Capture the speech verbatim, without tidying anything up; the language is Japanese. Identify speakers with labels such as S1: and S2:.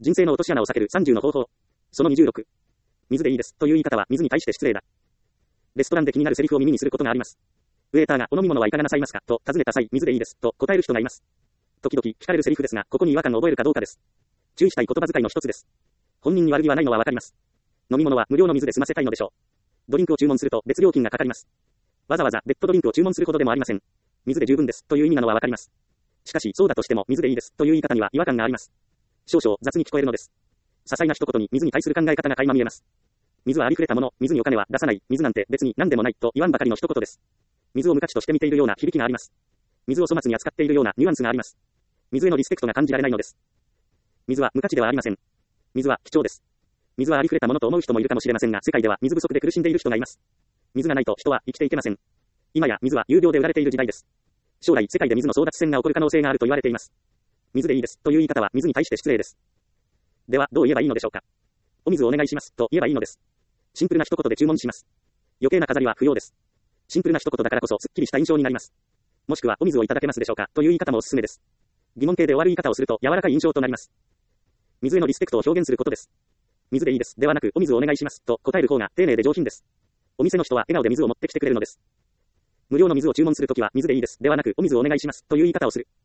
S1: 人生の落とし穴を避けるさんじゅうの方法。そのにじゅうろく。水でいいです。という言い方は水に対して失礼だ。レストランで気になるセリフを耳にすることがあります。ウェーターがお飲み物はいかがなさいますかと尋ねた際、水でいいです。と答える人がいます。時々聞かれるセリフですが、ここに違和感を覚えるかどうかです。注意したい言葉遣いの一つです。本人に悪気はないのはわかります。飲み物は無料の水で済ませたいのでしょう。ドリンクを注文すると別料金がかかります。わざわざ別途ドリンクを注文するほどでもありません。水で十分ですという意味なのはわかります。しかし、そうだとしても水でいいですという言い方には違和感があります。少々雑に聞こえるのです。些細な一言に水に対する考え方が垣間見えます。水はありふれたもの、水にお金は出さない、水なんて別に何でもないと言わんばかりの一言です。水を無価値として見ているような響きがあります。水を粗末に扱っているようなニュアンスがあります。水へのリスペクトが感じられないのです。水は無価値ではありません。水は貴重です。水はありふれたものと思う人もいるかもしれませんが、世界では水不足で苦しんでいる人がいます。水がないと人は生きていけません。今や水は有料で売られている時代です。将来世界で水の争奪戦が起こる可能性があると言われています。水でいいですという言い方は水に対して失礼です。ではどう言えばいいのでしょうか。お水をお願いしますと言えばいいのです。シンプルな一言で注文します。余計な飾りは不要です。シンプルな一言だからこそすっきりした印象になります。もしくはお水をいただけますでしょうかという言い方もおすすめです。疑問形で終わる言い方をすると柔らかい印象となります。水へのリスペクトを表現することです。水でいいですではなくお水をお願いしますと答える方が丁寧で上品です。お店の人は笑顔で水を持ってきてくれるのです。無料の水を注文するときは水でいいですではなくお水をお願いしますという言い方をする。